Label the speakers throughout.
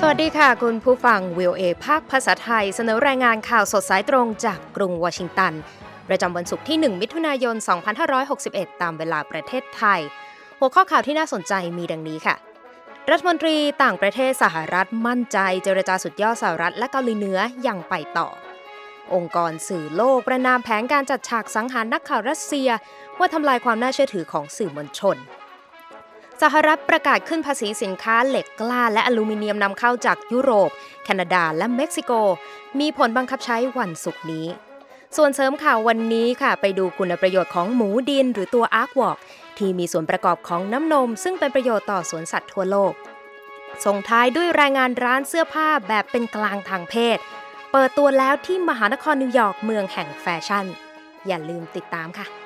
Speaker 1: วัสดีค่ะคุณผู้ฟัง VOA ภาคภาษาไทยเสนอรายงานข่าวสดสายตรงจากกรุงวอชิงตันประจำวันศุกร์ที่1มิถุนายน2561ตามเวลาประเทศไทยหัวข้อข่าวที่น่าสนใจมีดังนี้ค่ะรัฐมนตรีต่างประเทศสหรัฐมั่นใจเจรจาสุดยอดสหรัฐและเกาหลีเหนือยังไปต่อองค์กรสื่อโลกประณามแผนการจัดฉากสังหารนักข่าวรัสเซียว่าทำลายความน่าเชื่อถือของสื่อมวลชนสหรัฐประกาศขึ้นภาษีสินค้าเหล็กกล้าและอลูมิเนียมนำเข้าจากยุโรปแคนาดาและเม็กซิโกมีผลบังคับใช้วันศุกร์นี้ส่วนเสริมข่าววันนี้ค่ะไปดูคุณประโยชน์ของหมูดินหรือตัวอาร์ควอล์กที่มีส่วนประกอบของน้ำนมซึ่งเป็นประโยชน์ต่อสวนสัตว์ทั่วโลกส่งท้ายด้วยรายงานร้านเสื้อผ้าแบบเป็นกลางทางเพศเปิดตัวแล้วที่มหานครนิวยอร์กเมืองแห่งแฟชั่นอย่าลืมติดตามค่ะ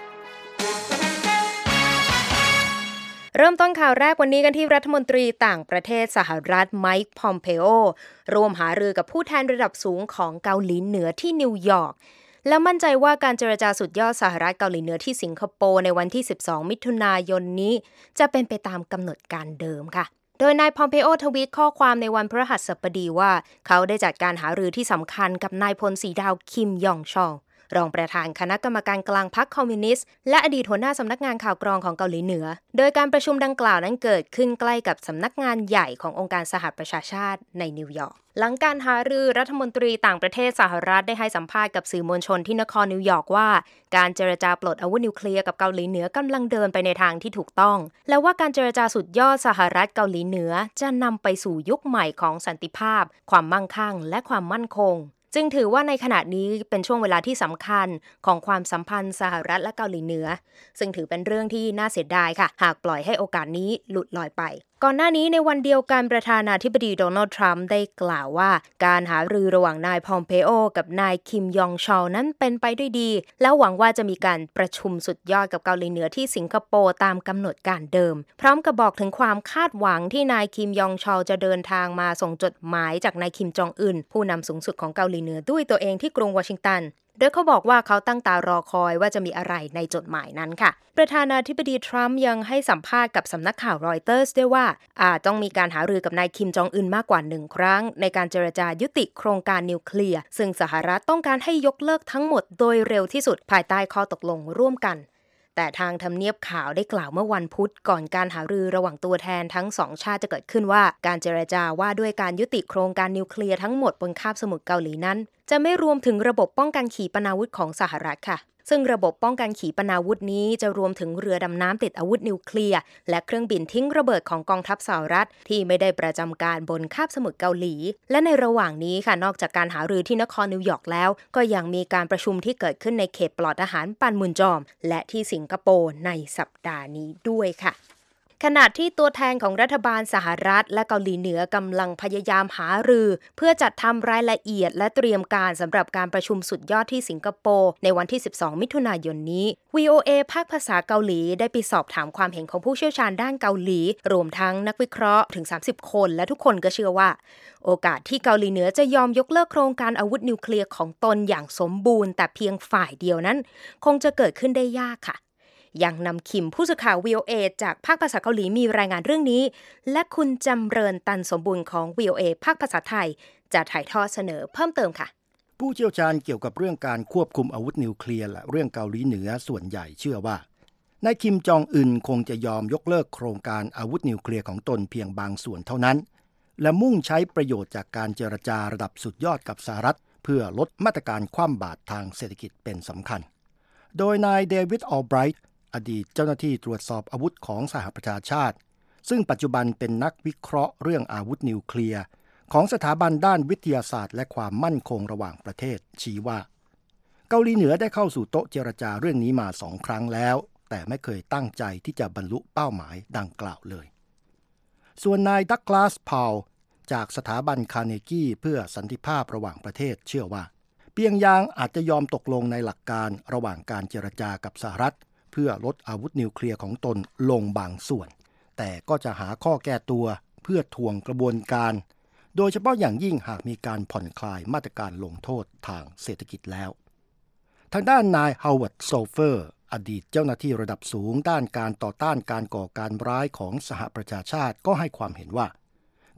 Speaker 1: เริ่มต้นข่าวแรกวันนี้กันที่รัฐมนตรีต่างประเทศสหรัฐไมค์พอมเพโอร่วมหารือกับผู้แทนระดับสูงของเกาหลีเหนือที่นิวยอร์กและมั่นใจว่าการเจรจาสุดยอดสหรัฐเกาหลีเหนือที่สิงคโปร์ในวันที่12มิถุนายนนี้จะเป็นไปตามกำหนดการเดิมค่ะโดยนายพอมเพโอทวีตข้อความในวันพฤหัสบดีว่าเขาได้จัดการหารือที่สำคัญกับนายพลสีดาวคิมยองชอลรองประธานคณะกรรมการกลางพรรคคอมมิวนิสต์และอดีตหัวหน้าสำนักงานข่าวกรองของเกาหลีเหนือโดยการประชุมดังกล่าวนั้นเกิดขึ้นใกล้กับสำนักงานใหญ่ขององค์การสหประชาชาติในนิวยอร์กหลังการหารือรัฐมนตรีต่างประเทศสหรัฐได้ให้สัมภาษณ์กับสื่อมวลชนที่นครนิวยอร์กว่าการเจรจาปลดอาวุธนิวเคลียร์กับเกาหลีเหนือกำลังเดินไปในทางที่ถูกต้องและว่าการเจรจาสุดยอดสหรัฐเกาหลีเหนือจะนำไปสู่ยุคใหม่ของสันติภาพความมั่งคั่งและความมั่นคงจึงถือว่าในขณะนี้เป็นช่วงเวลาที่สำคัญของความสัมพันธ์สหรัฐและเกาหลีเหนือซึ่งถือเป็นเรื่องที่น่าเสียดายค่ะหากปล่อยให้โอกาสนี้หลุดลอยไปก่อนหน้านี้ในวันเดียวกันประธานาธิบดีโดนัลด์ทรัมป์ได้กล่าวว่าการหารือระหว่างนายพอมเพโอกับนายคิมยองชอลนั้นเป็นไปด้วยดีแล้วหวังว่าจะมีการประชุมสุดยอดกับเกาหลีเหนือที่สิงคโปร์ตามกำหนดการเดิมพร้อมกับบอกถึงความคาดหวังที่นายคิมยองชอลจะเดินทางมาส่งจดหมายจากนายคิมจองอึนผู้นำสูงสุดของเกาหลีเหนือด้วยตัวเองที่กรุงวอชิงตันโดยเขาบอกว่าเขาตั้งตารอคอยว่าจะมีอะไรในจดหมายนั้นค่ะประธานาธิบดีทรัมป์ยังให้สัมภาษณ์กับสำนักข่าวรอยเตอร์สด้วยว่าอาจต้องมีการหารือกับนายคิมจองอึนมากกว่า1ครั้งในการเจรจายุติโครงการนิวเคลียร์ซึ่งสหรัฐต้องการให้ยกเลิกทั้งหมดโดยเร็วที่สุดภายใต้ข้อตกลงร่วมกันแต่ทางทำเนียบข่าวได้กล่าวเมื่อวันพุธก่อนการหารือระหว่างตัวแทนทั้งสองชาติจะเกิดขึ้นว่าการเจรจาว่าด้วยการยุติโครงการนิวเคลียร์ทั้งหมดบนคาบสมุทรเกาหลีนั้นจะไม่รวมถึงระบบป้องกันขีปนาวุธของสหรัฐค่ะซึ่งระบบป้องกันขีปนาวุธนี้จะรวมถึงเรือดำน้ำติดอาวุธนิวเคลียร์และเครื่องบินทิ้งระเบิดของกองทัพสหรัฐที่ไม่ได้ประจำการบนคาบสมุทรเกาหลีและในระหว่างนี้ค่ะนอกจากการหารือที่นครนิวยอร์กแล้วก็ยังมีการประชุมที่เกิดขึ้นในเขตปลอดอาหารปันมุนจอมและที่สิงคโปร์ในสัปดาห์นี้ด้วยค่ะขณะที่ตัวแทนของรัฐบาลสหรัฐและเกาหลีเหนือกำลังพยายามหารือเพื่อจัดทำรายละเอียดและเตรียมการสำหรับการประชุมสุดยอดที่สิงคโปร์ในวันที่12มิถุนายนนี้ VOA ภาคภาษาเกาหลีได้ไปสอบถามความเห็นของผู้เชี่ยวชาญด้านเกาหลีรวมทั้งนักวิเคราะห์ถึง30คนและทุกคนก็เชื่อว่าโอกาสที่เกาหลีเหนือจะยอมยกเลิกโครงการอาวุธนิวเคลียร์ของตนอย่างสมบูรณ์แต่เพียงฝ่ายเดียวนั้นคงจะเกิดขึ้นได้ยากค่ะยังนำคิมผู้สื่อข่าว VOA จากภาคภาษาเกาหลีมีรายงานเรื่องนี้และคุณจำเริญตันสมบูรณ์ของ VOA ภาคภาษาไทยจะถ่ายทอดเสนอเพิ่มเติมค่ะ
Speaker 2: ผู้เชี่ยวชาญเกี่ยวกับเรื่องการควบคุมอาวุธนิวเคลียร์และเรื่องเกาหลีเหนือส่วนใหญ่เชื่อว่านายคิมจองอึนคงจะยอมยกเลิกโครงการอาวุธนิวเคลียร์ของตนเพียงบางส่วนเท่านั้นและมุ่งใช้ประโยชน์จากการเจรจาระดับสุดยอดกับสหรัฐเพื่อลดมาตรการคว่ำบาตรทางเศรษฐกิจเป็นสำคัญโดยนายเดวิดออลไบรท์อดีตเจ้าหน้าที่ตรวจสอบอาวุธของสหประชาชาติซึ่งปัจจุบันเป็นนักวิเคราะห์เรื่องอาวุธนิวเคลียร์ของสถาบันด้านวิทยาศาสตร์และความมั่นคงระหว่างประเทศชี้ว่าเกาหลีเหนือได้เข้าสู่โต๊ะเจรจาเรื่องนี้มา2ครั้งแล้วแต่ไม่เคยตั้งใจที่จะบรรลุเป้าหมายดังกล่าวเลยส่วนนายดักลาสพาวจากสถาบันคาร์เนกีเพื่อสันติภาพระหว่างประเทศเชื่อว่าเปียงยางอาจจะยอมตกลงในหลักการระหว่างการเจรจากับสหรัฐเพื่อลดอาวุธนิวเคลียร์ของตนลงบางส่วนแต่ก็จะหาข้อแก้ตัวเพื่อทวงกระบวนการโดยเฉพาะอย่างยิ่งหากมีการผ่อนคลายมาตรการลงโทษทางเศรษฐกิจแล้วทางด้านนายฮาวเวิร์ดโซเฟอร์อดีตเจ้าหน้าที่ระดับสูงด้านการต่อต้านการก่อการร้ายของสหประชาชาติก็ให้ความเห็นว่า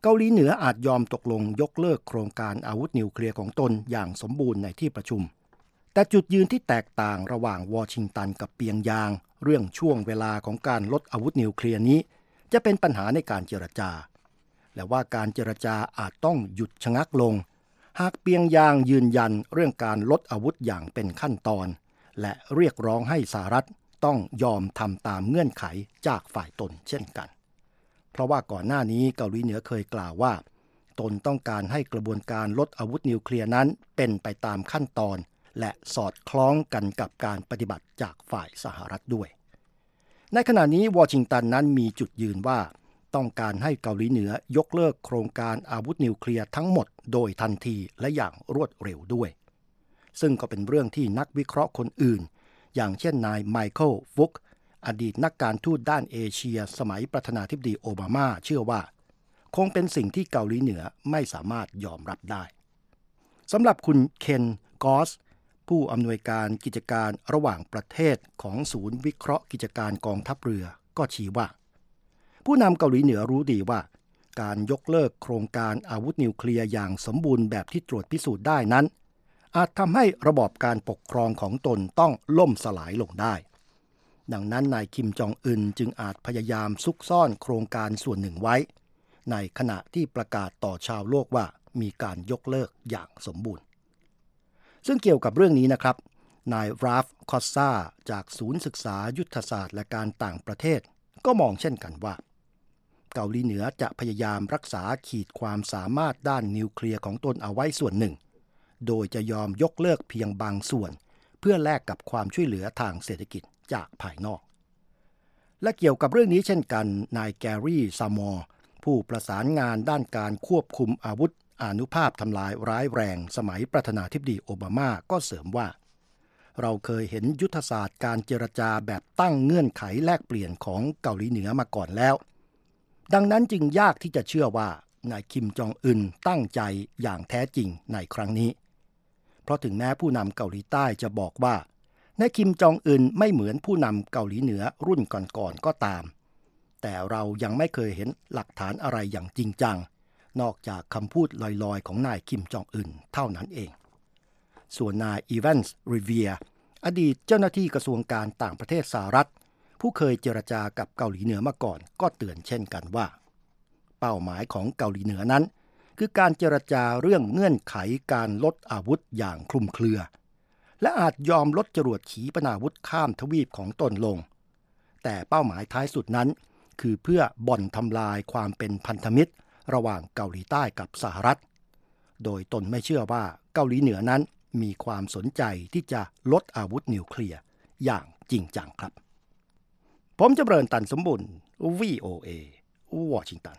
Speaker 2: เกาหลีเหนืออาจยอมตกลงยกเลิกโครงการอาวุธนิวเคลียร์ของตนอย่างสมบูรณ์ในที่ประชุมแต่จุดยืนที่แตกต่างระหว่างวอชิงตันกับเปียงยางเรื่องช่วงเวลาของการลดอาวุธนิวเคลียร์นี้จะเป็นปัญหาในการเจรจาและว่าการเจรจาอาจต้องหยุดชะงักลงหากเปียงยางยืนยันเรื่องการลดอาวุธอย่างเป็นขั้นตอนและเรียกร้องให้สหรัฐต้องยอมทำตามเงื่อนไขจากฝ่ายตนเช่นกันเพราะว่าก่อนหน้านี้เกาหลีเหนือเคยกล่าวว่าตนต้องการให้กระบวนการลดอาวุธนิวเคลียร์นั้นเป็นไปตามขั้นตอนและสอดคล้องกันกับการปฏิบัติจากฝ่ายสหรัฐด้วยในขณะนี้วอชิงตันนั้นมีจุดยืนว่าต้องการให้เกาหลีเหนือยกเลิกโครงการอาวุธนิวเคลียร์ทั้งหมดโดยทันทีและอย่างรวดเร็วด้วยซึ่งก็เป็นเรื่องที่นักวิเคราะห์คนอื่นอย่างเช่นนายไมเคิลฟุกอดีตนักการทูตด้านเอเชียสมัยประธานาธิบดีโอบามาเชื่อว่าคงเป็นสิ่งที่เกาหลีเหนือไม่สามารถยอมรับได้สำหรับคุณเคนกอสผู้อำนวยการกิจการระหว่างประเทศของศูนย์วิเคราะห์กิจการกองทัพเรือก็ชี้ว่าผู้นำเกาหลีเหนือรู้ดีว่าการยกเลิกโครงการอาวุธนิวเคลียร์อย่างสมบูรณ์แบบที่ตรวจพิสูจน์ได้นั้นอาจทำให้ระบอบการปกครองของตนต้องล่มสลายลงได้ดังนั้นนายคิมจองอึนจึงอาจพยายามซุกซ่อนโครงการส่วนหนึ่งไว้ในขณะที่ประกาศต่อชาวโลกว่ามีการยกเลิกอย่างสมบูรณ์ซึ่งเกี่ยวกับเรื่องนี้นะครับนายราฟคอสซาจากศูนย์ศึกษายุทธศาสตร์และการต่างประเทศก็มองเช่นกันว่าเกาหลีเหนือจะพยายามรักษาขีดความสามารถด้านนิวเคลียร์ของตนเอาไว้ส่วนหนึ่งโดยจะยอมยกเลิกเพียงบางส่วนเพื่อแลกกับความช่วยเหลือทางเศรษฐกิจจากภายนอกและเกี่ยวกับเรื่องนี้เช่นกันนายแกรี่ซามอร์ผู้ประสานงานด้านการควบคุมอาวุธอานุภาพทำลายร้ายแรงสมัยประธานาธิบดีโอบามาก็เสริมว่าเราเคยเห็นยุทธศาสตร์การเจรจาแบบตั้งเงื่อนไขแลกเปลี่ยนของเกาหลีเหนือมาก่อนแล้วดังนั้นจึงยากที่จะเชื่อว่านายคิมจองอึนตั้งใจอย่างแท้จริงในครั้งนี้เพราะถึงแม้ผู้นำเกาหลีใต้จะบอกว่านายคิมจองอึนไม่เหมือนผู้นำเกาหลีเหนือรุ่นก่อนๆก็ตามแต่เรายังไม่เคยเห็นหลักฐานอะไรอย่างจริงจังนอกจากคำพูดลอยๆของนายคิมจองอึนเท่านั้นเองส่วนนายอีแวนส์ริเวียอดีตเจ้าหน้าที่กระทรวงการต่างประเทศสหรัฐผู้เคยเจรจากับเกาหลีเหนือมาก่อนก็เตือนเช่นกันว่าเป้าหมายของเกาหลีเหนือนั้นคือการเจรจาเรื่องเงื่อนไขการลดอาวุธอย่างคลุมเครือและอาจยอมลดจรวดขีปนาวุธข้ามทวีปของตนลงแต่เป้าหมายท้ายสุดนั้นคือเพื่อบ่อนทำลายความเป็นพันธมิตรระหว่างเกาหลีใต้กับสหรัฐโดยตนไม่เชื่อว่าเกาหลีเหนือนั้นมีความสนใจที่จะลดอาวุธนิวเคลียร์อย่างจริงจังครับผมจำเริญตันสมบุญ VOA วอชิงตัน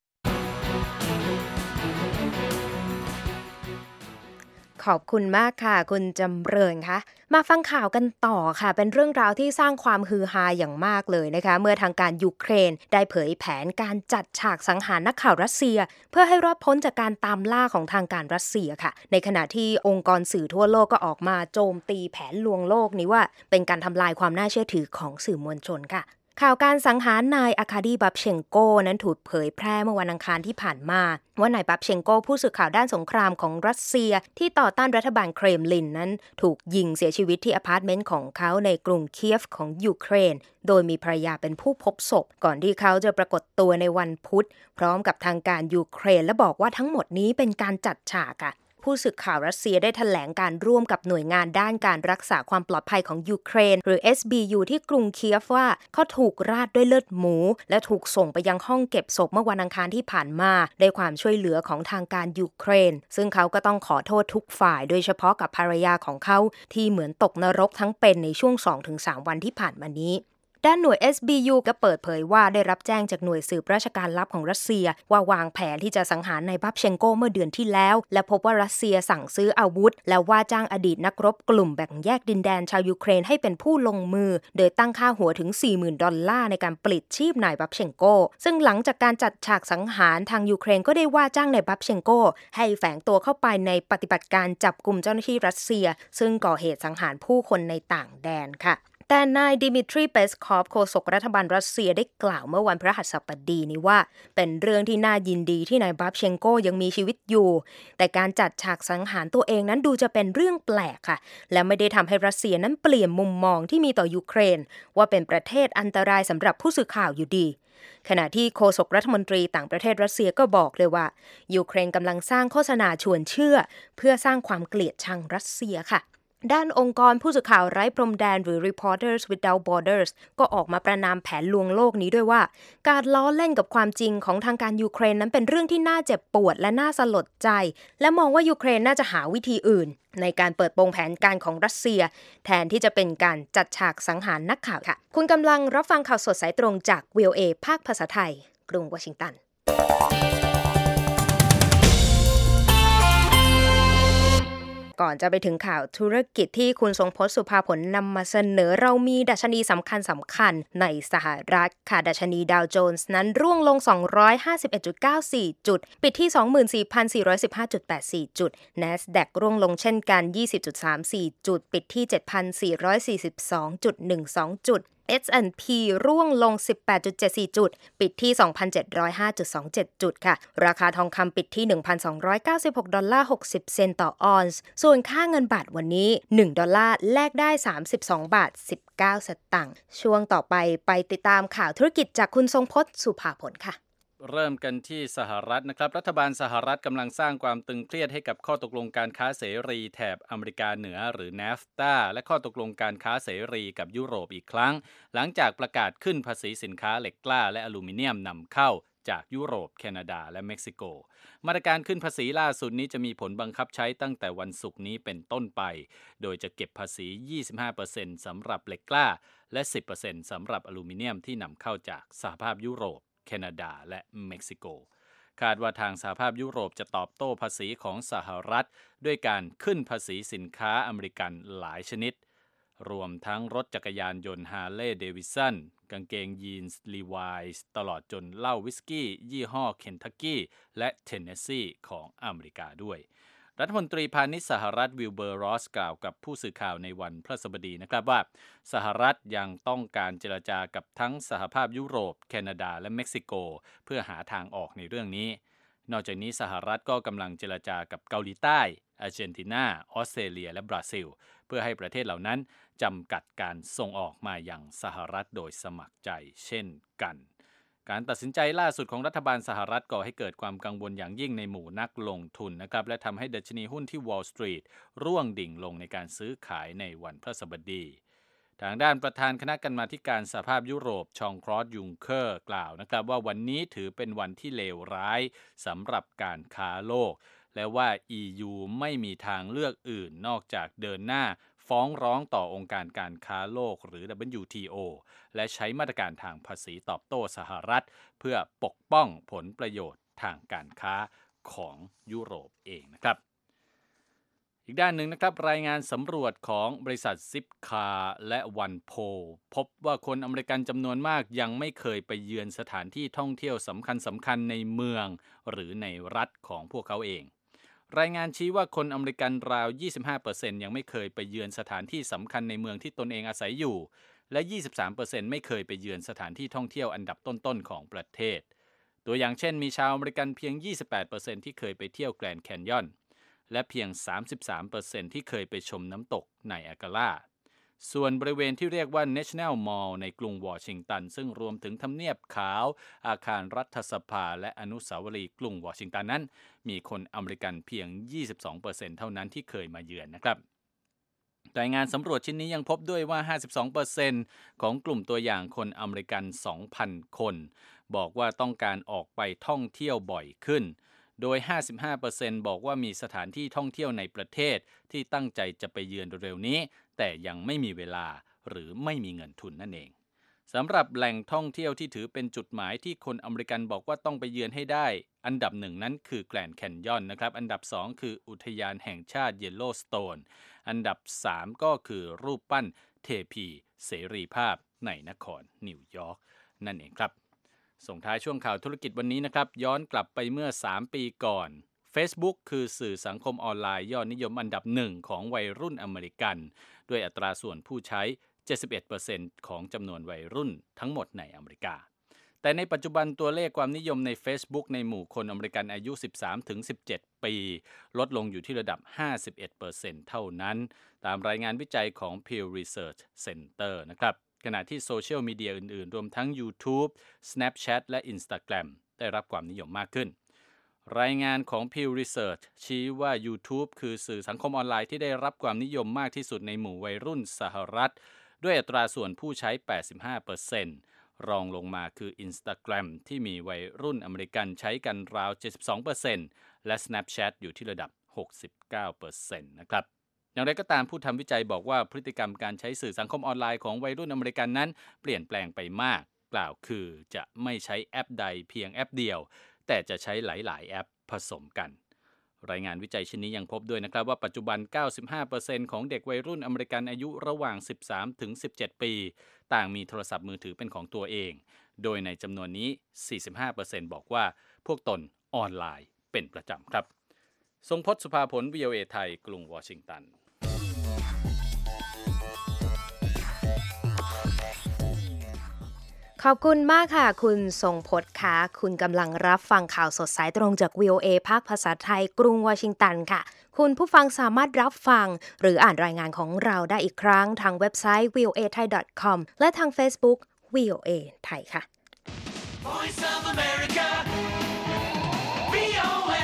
Speaker 1: ขอบคุณมากค่ะคุณจำเริญคะมาฟังข่าวกันต่อค่ะเป็นเรื่องราวที่สร้างความฮือฮาอย่างมากเลยนะคะเมื่อทางการยูเครนได้เผยแผนการจัดฉากสังหารนักข่าวรัสเซียเพื่อให้รอดพ้นจากการตามล่าของทางการรัสเซียค่ะในขณะที่องค์กรสื่อทั่วโลกก็ออกมาโจมตีแผนลวงโลกนี้ว่าเป็นการทำลายความน่าเชื่อถือของสื่อมวลชนค่ะข่าวการสังหารนายอาคาดีบับเชงโกนั้นถูกเผยแพร่เมื่อวันอังคารที่ผ่านมาว่านายบับเชงโกผู้สื่อข่าวด้านสงครามของรัสเซียที่ต่อต้านรัฐบาลเครมลินนั้นถูกยิงเสียชีวิตที่อพาร์ตเมนต์ของเขาในกรุงเคียฟของยูเครนโดยมีภรรยาเป็นผู้พบศพก่อนที่เขาจะปรากฏตัวในวันพุธพร้อมกับทางการยูเครนและบอกว่าทั้งหมดนี้เป็นการจัดฉากค่ะผู้สื่อข่าวรัสเซียได้แถลงการร่วมกับหน่วยงานด้านการรักษาความปลอดภัยของยูเครนหรือ SBU ที่กรุงเคียฟว่าเขาถูกราดด้วยเลือดหมูและถูกส่งไปยังห้องเก็บศพเมื่อวันอังคารที่ผ่านมาด้วยความช่วยเหลือของทางการยูเครนซึ่งเขาก็ต้องขอโทษทุกฝ่ายโดยเฉพาะกับภรรยาของเขาที่เหมือนตกนรกทั้งเป็นในช่วง 2-3 วันที่ผ่านมานี้ด้านหน่วย SBU ก็เปิดเผยว่าได้รับแจ้งจากหน่วยสืบราชการลับของรัสเซียว่าวางแผนที่จะสังหารนายบับเชงโกเมื่อเดือนที่แล้วและพบว่ารัสเซียสั่งซื้ออาวุธและว่าจ้างอดีตนักรบกลุ่มแบ่งแยกดินแดนชาวยูเครนให้เป็นผู้ลงมือโดยตั้งค่าหัวถึง $40,000 ในการปลิดชีพนายบับเชงโกซึ่งหลังจากการจัดฉากสังหารทางยูเครนก็ได้ว่าจ้างนายบับเชงโกให้แฝงตัวเข้าไปในปฏิบัติการจับกุมเจ้าหน้าที่รัสเซียซึ่งก่อเหตุสังหารผู้คนในต่างแดนค่ะแต่นายดิมิทรีเปสคอฟโฆษกรัฐบาลรัสเซียได้กล่าวเมื่อวันพฤหัสบดีนี้ว่าเป็นเรื่องที่น่ายินดีที่นายบัฟเชงโกยังมีชีวิตอยู่แต่การจัดฉากสังหารตัวเองนั้นดูจะเป็นเรื่องแปลกค่ะและไม่ได้ทำให้รัสเซียนั้นเปลี่ยนมุมมองที่มีต่อยูเครนว่าเป็นประเทศอันตรายสำหรับผู้สื่อข่าวอยู่ดีขณะที่โฆษกรัฐมนตรีต่างประเทศรัสเซียก็บอกเลยว่ายูเครนกำลังสร้างโฆษณาชวนเชื่อเพื่อสร้างความเกลียดชังรัสเซียค่ะด้านองค์กรผู้สื่อข่าวไร้พรมแดนหรือ Reporters Without Borders ก็ออกมาประณามแผนลวงโลกนี้ด้วยว่าการล้อเล่นกับความจริงของทางการยูเครนนั้นเป็นเรื่องที่น่าเจ็บปวดและน่าสลดใจและมองว่ายูเครนน่าจะหาวิธีอื่นในการเปิดโปงแผนการของรัสเซียแทนที่จะเป็นการจัดฉากสังหารนักข่าวค่ะคุณกำลังรับฟังข่าวสดสายตรงจาก VOA ภาคภาษาไทยกรุงวอชิงตันก่อนจะไปถึงข่าวธุรกิจที่คุณทรงพจน์สุภาผลนำมาเสนอเรามีดัชนีสำคัญในสหรัฐค่ะดัชนีดาวโจนส์นั้นร่วงลง 251.94 จุดปิดที่ 24,415.84 จุด NASDAQ ร่วงลงเช่นกัน 20.34 จุดปิดที่ 7,442.12 จุดS&P ร่วงลง 18.74 จุดปิดที่ 2,705.27 จุดค่ะราคาทองคำปิดที่ $1,296.60 เซนต์ต่อออนซ์ส่วนค่าเงินบาทวันนี้$1แลกได้32.19 สตางค์ช่วงต่อไปติดตามข่าวธุรกิจจากคุณทรงพจน์สุภาผลค่ะ
Speaker 3: เริ่มกันที่สหรัฐนะครับรัฐบาลสหรัฐกำลังสร้างความตึงเครียดให้กับข้อตกลงการค้าเสรีแถบอเมริกาเหนือหรือ NAFTA และข้อตกลงการค้าเสรีกับยุโรปอีกครั้งหลังจากประกาศขึ้นภาษีสินค้าเหล็กกล้าและอลูมิเนียมนำเข้าจากยุโรปแคนาดาและเม็กซิโกมาตรการขึ้นภาษีล่าสุดนี้จะมีผลบังคับใช้ตั้งแต่วันศุกร์นี้เป็นต้นไปโดยจะเก็บภาษี 25% สำหรับเหล็กกล้าและ 10% สำหรับอลูมิเนียมที่นำเข้าจากสหภาพยุโรปแคนาดาและเม็กซิโกคาดว่าทางสหภาพยุโรปจะตอบโต้ภาษีของสหรัฐด้วยการขึ้นภาษีสินค้าอเมริกันหลายชนิดรวมทั้งรถจักรยานยนต์ฮาร์เลย์เดวิดสันกางเกงยีนส์ลีวายส์ตลอดจนเหล้าวิสกี้ยี่ห้อเคนทักกี้และเทนเนสซีของอเมริกาด้วยรัฐมนตรีพาณิชย์สหรัฐวิลเบอร์รอสกล่าวกับผู้สื่อข่าวในวันพฤหัสบดีนะครับว่าสหรัฐยังต้องการเจรจากับทั้งสหภาพยุโรปแคนาดาและเม็กซิโกเพื่อหาทางออกในเรื่องนี้นอกจากนี้สหรัฐก็กำลังเจรจากับเกาหลีใต้อาร์เจนตินาออสเตรเลียและบราซิลเพื่อให้ประเทศเหล่านั้นจำกัดการส่งออกมาอย่างสหรัฐโดยสมัครใจเช่นกันการตัดสินใจล่าสุดของรัฐบาลสหรัฐก่อให้เกิดความกังวลอย่างยิ่งในหมู่นักลงทุนนะครับและทำให้ดัชนีหุ้นที่ Wall Street ร่วงดิ่งลงในการซื้อขายในวันพฤหัสบดีทางด้านประธานคณะกรรมาการสหภาพยุโรปชองคลอดยุงเคอร์กล่าวนะครับว่าวันนี้ถือเป็นวันที่เลวร้ายสำหรับการค้าโลกและว่า EU ไม่มีทางเลือกอื่นนอกจากเดินหน้าฟ้องร้องต่อองค์การการค้าโลกหรือ WTO และใช้มาตรการทางภาษีตอบโต้สหรัฐเพื่อปกป้องผลประโยชน์ทางการค้าของยุโรปเองนะครับอีกด้านหนึ่งนะครับรายงานสำรวจของบริษัทซิปคาและวันโพพบว่าคนอเมริกันจำนวนมากยังไม่เคยไปเยือนสถานที่ท่องเที่ยวสำคัญในเมืองหรือในรัฐของพวกเขาเองรายงานชี้ว่าคนอเมริกันราว 25% ยังไม่เคยไปเยือนสถานที่สำคัญในเมืองที่ตนเองอาศัยอยู่และ 23% ไม่เคยไปเยือนสถานที่ท่องเที่ยวอันดับต้นๆของประเทศตัวอย่างเช่นมีชาวอเมริกันเพียง 28% ที่เคยไปเที่ยวแกรนด์แคนยอนและเพียง 33% ที่เคยไปชมน้ำตกไนแอการาส่วนบริเวณที่เรียกว่า National Mall ในกรุงวอชิงตันซึ่งรวมถึงทำเนียบขาวอาคารรัฐสภาและอนุสาวรีย์กรุงวอชิงตันนั้นมีคนอเมริกันเพียง 22% เท่านั้นที่เคยมาเยือนนะครับรายงานสำรวจชิ้นนี้ยังพบด้วยว่า 52% ของกลุ่มตัวอย่างคนอเมริกัน 2,000 คนบอกว่าต้องการออกไปท่องเที่ยวบ่อยขึ้นโดย 55% บอกว่ามีสถานที่ท่องเที่ยวในประเทศที่ตั้งใจจะไปเยือนเร็วนี้แต่ยังไม่มีเวลาหรือไม่มีเงินทุนนั่นเองสำหรับแหล่งท่องเที่ยวที่ถือเป็นจุดหมายที่คนอเมริกันบอกว่าต้องไปเยือนให้ได้อันดับ1นั้นคือแกรนด์แคนยอนนะครับอันดับ2คืออุทยานแห่งชาติเยลโลสโตนอันดับ3ก็คือรูปปั้นเทพีเสรีภาพในนครนิวยอร์กนั่นเองครับส่งท้ายช่วงข่าวธุรกิจวันนี้นะครับย้อนกลับไปเมื่อ3ปีก่อน Facebook คือสื่อสังคมออนไลน์ยอดนิยมอันดับ1ของวัยรุ่นอเมริกันด้วยอัตราส่วนผู้ใช้ 71% ของจำนวนวัยรุ่นทั้งหมดในอเมริกาแต่ในปัจจุบันตัวเลขความนิยมใน Facebook ในหมู่คนอเมริกันอายุ 13-17 ปีลดลงอยู่ที่ระดับ 51% เท่านั้นตามรายงานวิจัยของ Pew Research Center นะครับขณะที่โซเชียลมีเดียอื่นๆรวมทั้ง YouTube, Snapchat และ Instagram ได้รับความนิยมมากขึ้นรายงานของ Pew Research ชี้ว่า YouTube คือสื่อสังคมออนไลน์ที่ได้รับความนิยมมากที่สุดในหมู่วัยรุ่นสหรัฐด้วยอัตราส่วนผู้ใช้ 85%รองลงมาคือ Instagram ที่มีวัยรุ่นอเมริกันใช้กันราว 72% และ Snapchat อยู่ที่ระดับ 69% นะครับอย่างไรก็ตามผู้ทำวิจัยบอกว่าพฤติกรรมการใช้สื่อสังคมออนไลน์ของวัยรุ่นอเมริกันนั้นเปลี่ยนแปลงไปมากกล่าวคือจะไม่ใช้แอปใดเพียงแอปเดียวแต่จะใช้หลายๆแอปผสมกันรายงานวิจัยชิ้นนี้ยังพบด้วยนะครับว่าปัจจุบัน 95% ของเด็กวัยรุ่นอเมริกันอายุระหว่าง 13-17 ปีต่างมีโทรศัพท์มือถือเป็นของตัวเองโดยในจำนวนนี้ 45% บอกว่าพวกตนออนไลน์เป็นประจำครับทรงพจน์ สุภาผล VOA ไทยกรุงวอชิงตัน
Speaker 1: ขอบคุณมากค่ะคุณทรงพจน์ค่ะคุณกำลังรับฟังข่าวสดสายตรงจาก VOA ภาคภาษาไทยกรุงวอชิงตันค่ะคุณผู้ฟังสามารถรับฟังหรืออ่านรายงานของเราได้อีกครั้งทางเว็บไซต์ voathai.com และทาง Facebook VOA ไทยค่ะ Voice of America VOA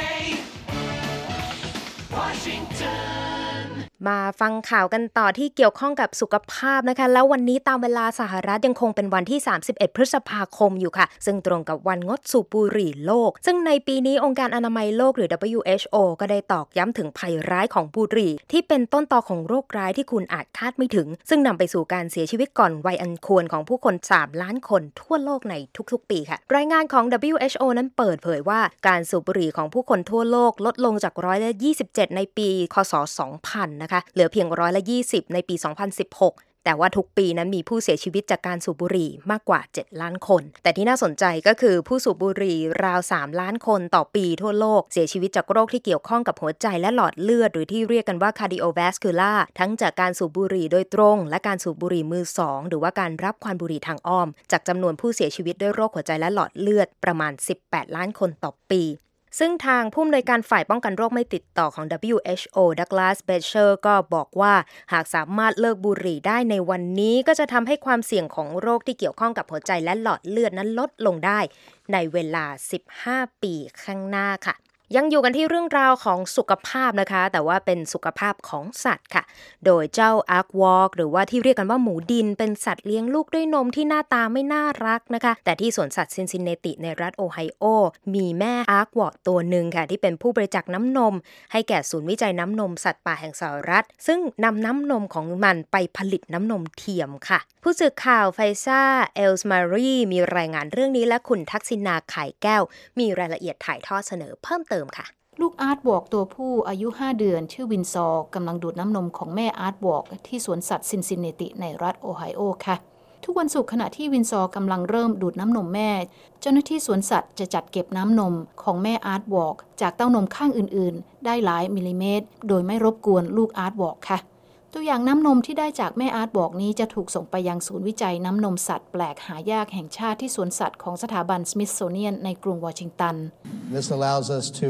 Speaker 1: Washingtonมาฟังข่าวกันต่อที่เกี่ยวข้องกับสุขภาพนะคะแล้ววันนี้ตามเวลาสหรัฐยังคงเป็นวันที่31พฤษภาคมอยู่ค่ะซึ่งตรงกับวันงดสูบบุหรี่โลกซึ่งในปีนี้องค์การอนามัยโลกหรือ WHO ก็ได้ตอกย้ำถึงภัยร้ายของบุหรี่ที่เป็นต้นตอของโรคร้ายที่คุณอาจคาดไม่ถึงซึ่งนำไปสู่การเสียชีวิตก่อนวัยอันควรของผู้คน3ล้านคนทั่วโลกในทุกๆปีค่ะรายงานของ WHO นั้นเปิดเผยว่าการสูบบุหรี่ของผู้คนทั่วโลกลดลงจาก27%ในปีคศ2000นะคะเหลือเพียง20%ในปี 2016 แต่ว่าทุกปีนั้นมีผู้เสียชีวิตจากการสูบบุหรี่มากกว่า7ล้านคนแต่ที่น่าสนใจก็คือผู้สูบบุหรี่ราว3ล้านคนต่อปีทั่วโลกเสียชีวิตจากโรคที่เกี่ยวข้องกับหัวใจและหลอดเลือดหรือที่เรียกกันว่า cardiovascular ทั้งจากการสูบบุหรี่โดยตรงและการสูบบุหรี่มือ2หรือว่าการรับควันบุหรี่ทางอ้อมจากจำนวนผู้เสียชีวิตด้วยโรคหัวใจและหลอดเลือดประมาณ18ล้านคนต่อปีซึ่งทางผู้อำนวยการฝ่ายป้องกันโรคไม่ติดต่อของ WHO ดักลาส เบเชอร์ก็บอกว่าหากสามารถเลิกบุหรี่ได้ในวันนี้ก็จะทำให้ความเสี่ยงของโรคที่เกี่ยวข้องกับหัวใจและหลอดเลือดนั้นลดลงได้ในเวลา15ปีข้างหน้าค่ะยังอยู่กันที่เรื่องราวของสุขภาพนะคะแต่ว่าเป็นสุขภาพของสัตว์ค่ะโดยเจ้าอาร์ควอล์กหรือว่าที่เรียกกันว่าหมูดินเป็นสัตว์เลี้ยงลูกด้วยนมที่หน้าตาไม่น่ารักนะคะแต่ที่สวนสัตว์ซินซินเนติในรัฐโอไฮโอมีแม่อาร์ควอล์กตัวหนึ่งค่ะที่เป็นผู้บริจาคน้ำนมให้แก่ศูนย์วิจัยน้ำนมสัตว์ป่าแห่งสหรัฐซึ่งนำน้ำนมของมันไปผลิตน้ำนมเทียมค่ะผู้สื่อข่าวไฟซ่าเอลส์มารีมีรายงานเรื่องนี้และคุณทักษิณาไข่แก้วมีรายละเอียดถ่ายทอดเสนอเพิ่มเติมค่ะ
Speaker 4: ลูกอาร์ตวอล์กตัวผู้อายุ5เดือนชื่อวินซอร์กำลังดูดน้ำนมของแม่อาร์ตวอล์กที่สวนสัตว์ซินซินเนติในรัฐโอไฮโอค่ะทุกวันศุกร์ขณะที่วินซอร์กำลังเริ่มดูดน้ำนมแม่เจ้าหน้าที่สวนสัตว์จะจัดเก็บน้ำนมของแม่อาร์ตวอล์กจากเต้านมข้างอื่นๆได้หลายมิลลิเมตรโดยไม่รบกวนลูกอาร์ตวอล์กค่ะตัวอย่างน้ำนมที่ได้จากแม่อาร์ตวอล์กนี้จะถูกส่งไปยังศูนย์วิจัยน้ำนมสัตว์แปลกหายากแห่งชาติที่สวนสัตว์ของสถาบันสมิธโซเนียนในกรุงวอชิงตัน
Speaker 5: This allows us to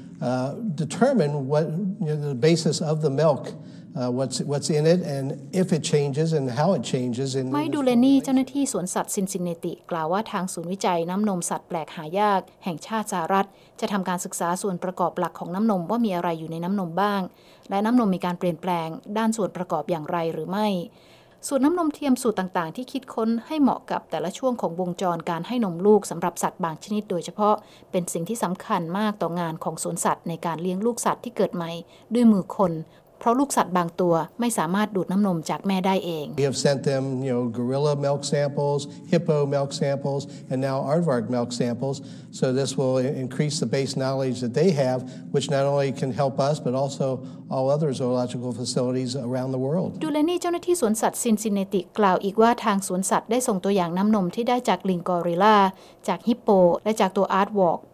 Speaker 5: determine what the basis of the milk, what's in it, and if it changes and how it changes.
Speaker 4: ไมค์ดูเลนี่เจ้าหน้าที่สวนสัตว์ซินซินเนติกล่าวว่าทางศูนย์วิจัยน้ำนมสัตว์แปลกหายากแห่งชาติสหรัฐจะทำการศึกษาส่วนประกอบหลักของน้ำนมว่ามีอะไรอยู่ในน้ำนมบ้างและน้ำนมมีการเปลี่ยนแปลงด้านส่วนประกอบอย่างไรหรือไม่สูตรน้ำนมเทียมสูตรต่างๆที่คิดค้นให้เหมาะกับแต่ละช่วงของวงจรการให้นมลูกสำหรับสัตว์บางชนิดโดยเฉพาะเป็นสิ่งที่สำคัญมากต่องานของสวนสัตว์ในการเลี้ยงลูกสัตว์ที่เกิดใหม่ด้วยมือคนเพราะลูกสัตว์บางตัวไม่สามารถดูดน้ำนมจากแม่ได้เอง
Speaker 5: We have sent them, gorilla milk samples, hippo milk samples, and now aardvark milk samples. So this will increase the base knowledge that they have, which not only can help us, but also all other zoological facilities around the world.
Speaker 4: ดูเลนี่เจ้าหน้าที่สวนสัตว์ซินซินเนติกล่าวอีกว่าทางสวนสัตว์ได้ส่งตัวอย่างน้ำนมที่ได้จากลิงกอริลลาจากฮิปโปและจากตัวอาร์ตวอล์กเ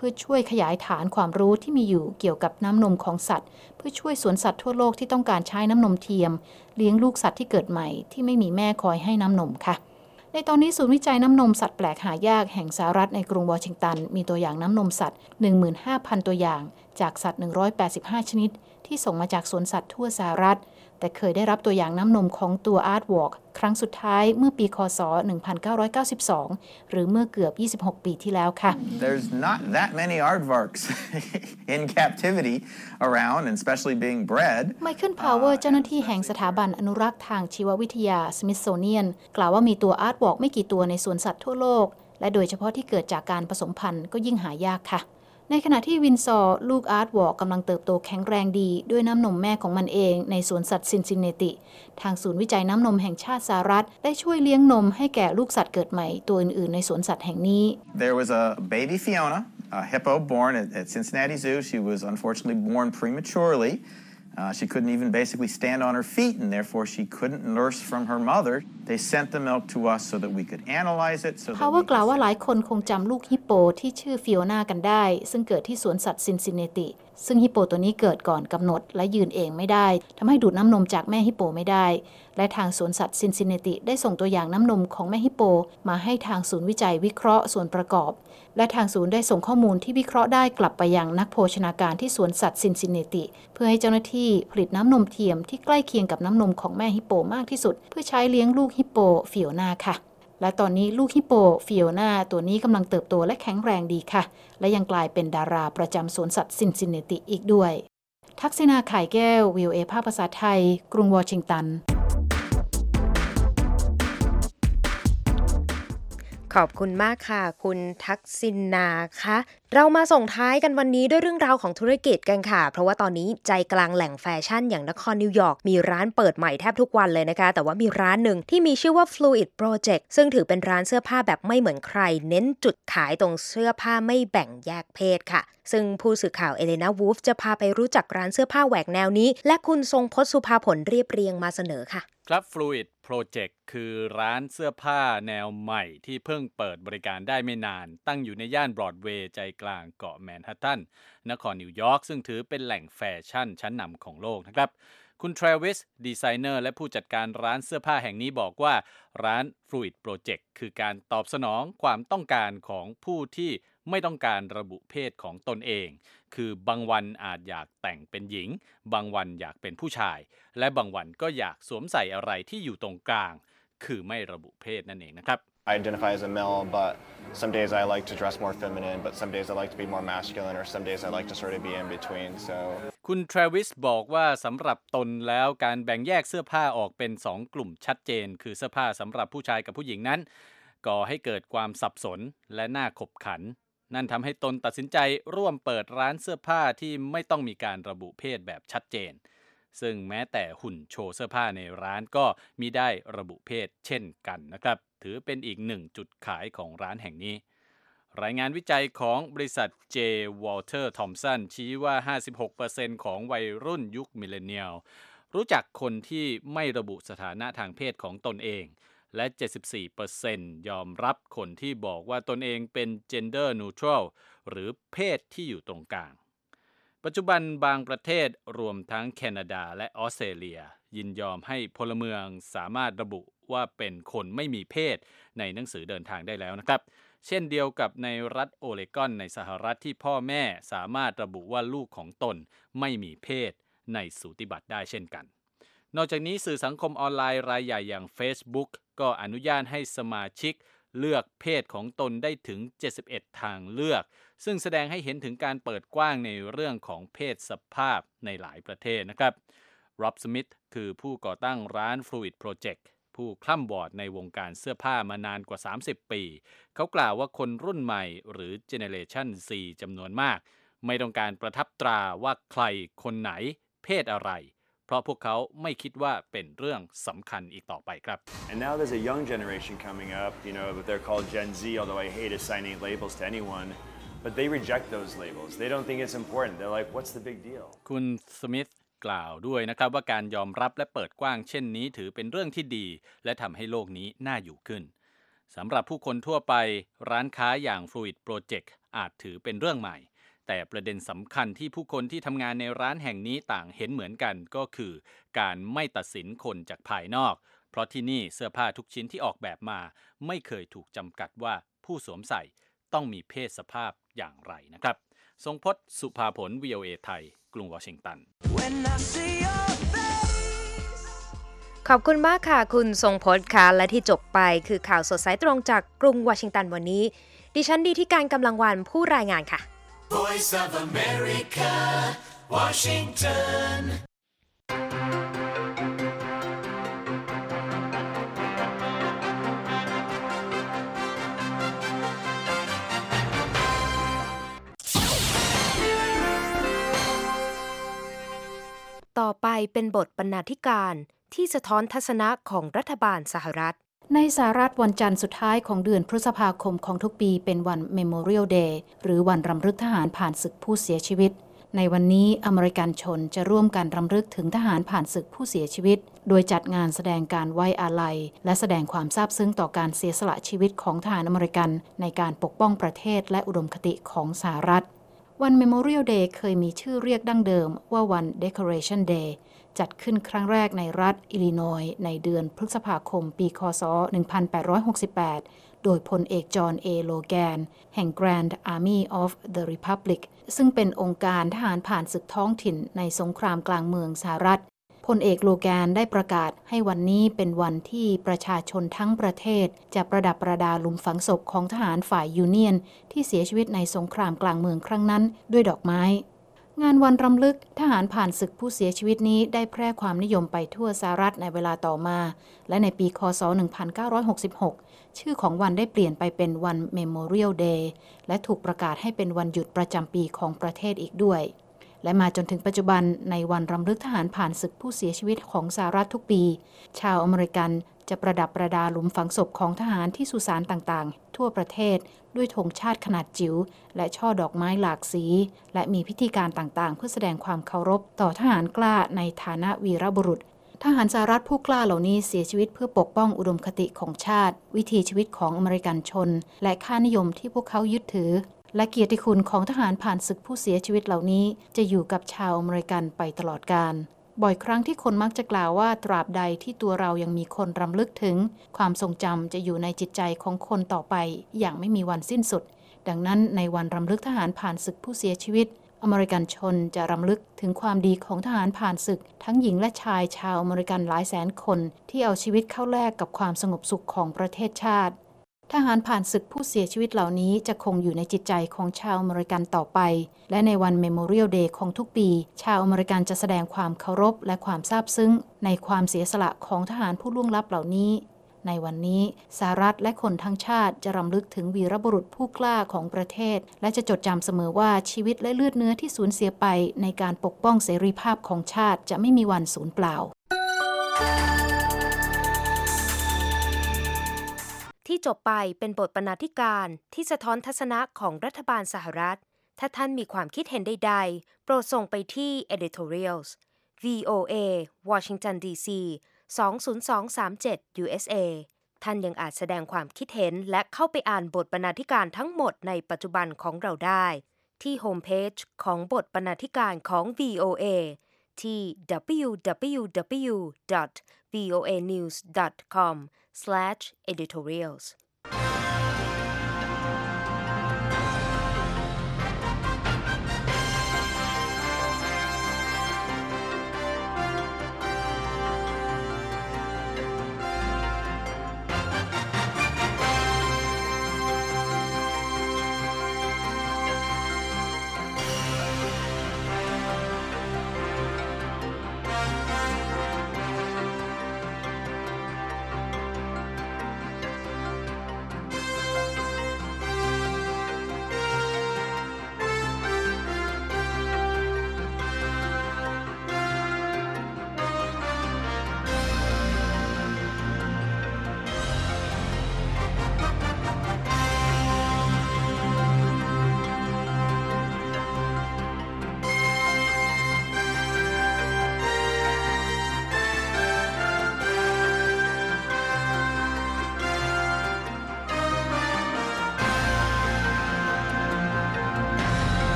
Speaker 4: พื่อช่วยขยายฐานความรู้ที่มีอยู่เกี่ยวกับน้ำนมของสัตว์เพื่อช่วยสวนสัตว์ทั่วโลกที่ต้องการใช้น้ำนมเทียมเลี้ยงลูกสัตว์ที่เกิดใหม่ที่ไม่มีแม่คอยให้น้ำนมค่ะในตอนนี้ศูนย์วิจัยน้ำนมสัตว์แปลกหายากแห่งสหรัฐในกรุงวอชิงตันมีตัวอย่างน้ำนมสัตว์ 15,000 ตัวอย่างจากสัตว์185ชนิดที่ส่งมาจากสวนสัตว์ทั่วสหรัฐแต่เคยได้รับตัวอย่างน้ำนมของตัว Aardvark ครั้งสุดท้ายเมื่อปีคศ1992หรือเมื่อเกือบ26ปีที่แล้วค่ะ
Speaker 6: There's not that many aardvarks in captivity around and especially being bred
Speaker 4: ไมเคิลพาวเวอร์เจ้าหน้าที่แห่งสถาบันอนุรักษ์ทางชีววิทยา Smithsonian กล่าวว่ามีตัว Aardvark ไม่กี่ตัวในสวนสัตว์ทั่วโลกและโดยเฉพาะที่เกิดจากการผสมพันธุ์ก็ยิ่งหายากค่ะในขณะที่วินซอร์ลูกอาร์ตวอร์กกำลังเติบโตแข็งแรงดีด้วยน้ำนมแม่ของมันเองในสวนสัตว์ซินซินเนติทางศูนย์วิจัยน้ำนมแห่งชาติสหรัฐได้ช่วยเลี้ยงนมให้แก่ลูกสัตว์เกิดใหม่ตัวอื่นๆในสวนสัตว์แห่งนี้
Speaker 6: There was a baby Fiona, a hippo born at Cincinnati Zoo. She was unfortunately born prematurely. She couldn't even basically stand on her feet, and therefore she couldn't nurse from her mother. They sent the milk to us so that we could analyze it.
Speaker 4: Power กล่าวว่าหลายคนคงจำลูกฮิปโปที่ชื่อฟิโอนากันได้ซึ่งเกิดที่สวนสัตว์ซินซินเนติซึ่งฮิปโปตัวนี้เกิดก่อนกำหนดและยืนเองไม่ได้ทำให้ดูดน้ำนมจากแม่ฮิปโปไม่ได้และทางสวนสัตว์ซินซินเนติได้ส่งตัวอย่างน้ำนมของแม่ฮิปโปมาให้ทางศูนย์วิจัยวิเคราะห์ส่วนประกอบและทางศูนย์ได้ส่งข้อมูลที่วิเคราะห์ได้กลับไปยังนักโภชนาการที่สวนสัตว์ซินซินเนติเพื่อให้เจ้าหน้าที่ผลิตน้ำนมเทียมที่ใกล้เคียงกับน้ำนมของแม่ฮิปโปมากที่สุดเพื่อใช้เลี้ยงลูกฮิปโปฟิโอนาค่ะและตอนนี้ลูกฮิปโปฟิโอนาตัวนี้กำลังเติบโตและแข็งแรงดีค่ะและยังกลายเป็นดาราประจำสวนสัตว์ซินซินเนติอีกด้วยทักษิณาไข่แก้ว VOA ภาคภาษาไทยกรุงวอชิงตัน
Speaker 1: ขอบคุณมากค่ะคุณทักษิณาคะเรามาส่งท้ายกันวันนี้ด้วยเรื่องราวของธุรกิจกันค่ะเพราะว่าตอนนี้ใจกลางแหล่งแฟชั่นอย่างนครนิวยอร์กมีร้านเปิดใหม่แทบทุกวันเลยนะคะแต่ว่ามีร้านหนึ่งที่มีชื่อว่า Fluid Project ซึ่งถือเป็นร้านเสื้อผ้าแบบไม่เหมือนใครเน้นจุดขายตรงเสื้อผ้าไม่แบ่งแยกเพศค่ะซึ่งผู้สื่อข่าวเอเลนาวูฟจะพาไปรู้จักร้านเสื้อผ้าแหวกแนวนี้และคุณทรงพจน์สุภาผลเรียบเรียงมาเสนอค่ะ
Speaker 3: ครับ Fluid Project คือร้านเสื้อผ้าแนวใหม่ที่เพิ่งเปิดบริการได้ไม่นานตั้งอยู่ในย่านบรอดเวย์ใจกลางเกาะแมนฮัตตันนครนิวยอร์กซึ่งถือเป็นแหล่งแฟชั่นชั้นนำของโลกนะครับคุณทราวิสดีไซเนอร์และผู้จัดการร้านเสื้อผ้าแห่งนี้บอกว่าร้าน Fluid Project คือการตอบสนองความต้องการของผู้ที่ไม่ต้องการระบุเพศของตนเองคือบางวันอาจอยากแต่งเป็นหญิงบางวันอยากเป็นผู้ชายและบางวันก็อยากสวมใส่อะไรที่อยู่ตรงกลางคือไม่ระบุเพศนั่นเองนะครับ
Speaker 7: I identify as a male, but some days I like to dress more feminine, but some days I like to be more masculine, or some days I like to sort of be in between. So
Speaker 3: คุณทราวิสบอกว่าสำหรับตนแล้วการแบ่งแยกเสื้อผ้าออกเป็น2กลุ่มชัดเจนคือเสื้อผ้าสำหรับผู้ชายกับผู้หญิงนั้นก่อให้เกิดความสับสนและน่าขบขันนั่นทำให้ตนตัดสินใจร่วมเปิดร้านเสื้อผ้าที่ไม่ต้องมีการระบุเพศแบบชัดเจนซึ่งแม้แต่หุ่นโชว์เสื้อผ้าในร้านก็มิได้ระบุเพศเช่นกันนะครับถือเป็นอีกหนึ่งจุดขายของร้านแห่งนี้รายงานวิจัยของบริษัท J. Walter Thompson ชี้ว่า 56% ของวัยรุ่นยุคมิลเลนเนียลรู้จักคนที่ไม่ระบุสถานะทางเพศของตนเองและ 74% ยอมรับคนที่บอกว่าตนเองเป็น gender neutral หรือเพศที่อยู่ตรงกลางปัจจุบันบางประเทศรวมทั้งแคนาดาและออสเตรเลียยินยอมให้พลเมืองสามารถระบุว่าเป็นคนไม่มีเพศในหนังสือเดินทางได้แล้วนะครับเช่นเดียวกับในรัฐโอเรกอนในสหรัฐที่พ่อแม่สามารถระบุว่าลูกของตนไม่มีเพศในสูติบัตรได้เช่นกันนอกจากนี้สื่อสังคมออนไลน์รายใหญ่อย่าง Facebook ก็อนุญาตให้สมาชิกเลือกเพศของตนได้ถึง71ทางเลือกซึ่งแสดงให้เห็นถึงการเปิดกว้างในเรื่องของเพศสภาพในหลายประเทศนะครับร็อบสมิธคือผู้ก่อตั้งร้าน Fluid Project ผู้คล่ำบอดในวงการเสื้อผ้ามานานกว่า30ปีเขากล่าวว่าคนรุ่นใหม่หรือ Generation Z จำนวนมากไม่ต้องการประทับตราว่าใครคนไหนเพศอะไรเพราะพวกเขาไม่คิดว่าเป็นเรื่องสำคัญอีกต่อไปครับ
Speaker 8: And now there's a young generation coming up, they're called Gen Z, although I hate assigning labels to anyone, but they reject those labels. They don't think it's important. They're like, what's the big deal?
Speaker 3: คุณสมิธกล่าวด้วยนะครับว่าการยอมรับและเปิดกว้างเช่นนี้ถือเป็นเรื่องที่ดีและทำให้โลกนี้น่าอยู่ขึ้นสำหรับผู้คนทั่วไปร้านค้าอย่าง Fluid Project อาจถือเป็นเรื่องใหม่แต่ประเด็นสำคัญที่ผู้คนที่ทำงานในร้านแห่งนี้ต่างเห็นเหมือนกันก็คือการไม่ตัดสินคนจากภายนอกเพราะที่นี่เสื้อผ้าทุกชิ้นที่ออกแบบมาไม่เคยถูกจำกัดว่าผู้สวมใส่ต้องมีเพศสภาพอย่างไรนะครับทรงพจน์ สุภาผล VOA ไทยกรุงวอชิงตัน
Speaker 1: ขอบคุณมากค่ะคุณทรงพจน์ค่ะและที่จบไปคือข่าวสดสายตรงจากกรุงวอชิงตันวันนี้ดิฉันดีที่การกำลังวันผู้รายงานค่ะ Voice of America Washingtonต่อไปเป็นบทบรรณาธิการที่สะท้อนทัศนะของรัฐบาลสหรัฐ
Speaker 4: ในสหรัฐวันจันทร์สุดท้ายของเดือนพฤษภาคมของทุกปีเป็นวัน Memorial Day หรือวันรำลึกทหารผ่านศึกผู้เสียชีวิตในวันนี้อเมริกันชนจะร่วมกันรำลึกถึงทหารผ่านศึกผู้เสียชีวิตโดยจัดงานแสดงการไว้อาลัยและแสดงความซาบซึ้งต่อการเสียสละชีวิตของทหารอเมริกันในการปกป้องประเทศและอุดมคติของสหรัฐวัน Memorial Day เคยมีชื่อเรียกดั้งเดิมว่าวัน Decoration Day จัดขึ้นครั้งแรกในรัฐอิลลินอยส์ในเดือนพฤษภาคมปีคศ 1868 โดยพลเอกจอห์น เอ โลแกนแห่ง Grand Army of the Republic ซึ่งเป็นองค์การทหารผ่านศึกท้องถิ่นในสงครามกลางเมืองสหรัฐพลเอกโลแกนได้ประกาศให้วันนี้เป็นวันที่ประชาชนทั้งประเทศจะประดับประดาหลุมฝังศพของทหารฝ่ายยูเนียนที่เสียชีวิตในสงครามกลางเมืองครั้งนั้นด้วยดอกไม้งานวันรำลึกทหารผ่านศึกผู้เสียชีวิตนี้ได้แพร่ความนิยมไปทั่วสหรัฐในเวลาต่อมาและในปีคศ 1966 ชื่อของวันได้เปลี่ยนไปเป็นวัน Memorial Day และถูกประกาศให้เป็นวันหยุดประจำปีของประเทศอีกด้วยและมาจนถึงปัจจุบันในวันรำลึกทหารผ่านศึกผู้เสียชีวิตของสหรัฐทุกปีชาวอเมริกันจะประดับประดาหลุมฝังศพของทหารที่สุสานต่างๆทั่วประเทศด้วยธงชาติขนาดจิ๋วและช่อดอกไม้หลากสีและมีพิธีการต่างๆเพื่อแสดงความเคารพต่อทหารกล้าในฐานะวีรบุรุษทหารสหรัฐผู้กล้าเหล่านี้เสียชีวิตเพื่อปกป้องอุดมคติของชาติวิถีชีวิตของอเมริกันชนและค่านิยมที่พวกเขายึดถือและเกียรติคุณของทหารผ่านศึกผู้เสียชีวิตเหล่านี้จะอยู่กับชาวอเมริกันไปตลอดกาลบ่อยครั้งที่คนมักจะกล่าวว่าตราบใดที่ตัวเรายังมีคนรำลึกถึงความทรงจำจะอยู่ในจิตใจของคนต่อไปอย่างไม่มีวันสิ้นสุดดังนั้นในวันรำลึกทหารผ่านศึกผู้เสียชีวิตอเมริกันชนจะรำลึกถึงความดีของทหารผ่านศึกทั้งหญิงและชายชาวอเมริกันหลายแสนคนที่เอาชีวิตเข้าแลกกับความสงบสุขของประเทศชาติทหารผ่านศึกผู้เสียชีวิตเหล่านี้จะคงอยู่ในจิตใจของชาวอเมริกันต่อไปและในวัน Memorial Day ของทุกปีชาวอเมริกันจะแสดงความเคารพและความซาบซึ้งในความเสียสละของทหารผู้ล่วงลับเหล่านี้ในวันนี้สหรัฐและคนทั้งชาติจะรำลึกถึงวีรบุรุษผู้กล้าของประเทศและจะจดจำเสมอว่าชีวิตและเลือดเนื้อที่สูญเสียไปในการปกป้องเสรีภาพของชาติจะไม่มีวันสูญเปล่า
Speaker 1: ที่จบไปเป็นบทบรรณาธิการที่สะท้อนทัศนะของรัฐบาลสหรัฐถ้าท่านมีความคิดเห็นใดๆโปรดส่งไปที่ editorials VOA Washington DC 20237 USA ท่านยังอาจแสดงความคิดเห็นและเข้าไปอ่านบทบรรณาธิการทั้งหมดในปัจจุบันของเราได้ที่โฮมเพจของบทบรรณาธิการของ VOA ที่ www.voanews.com/editorials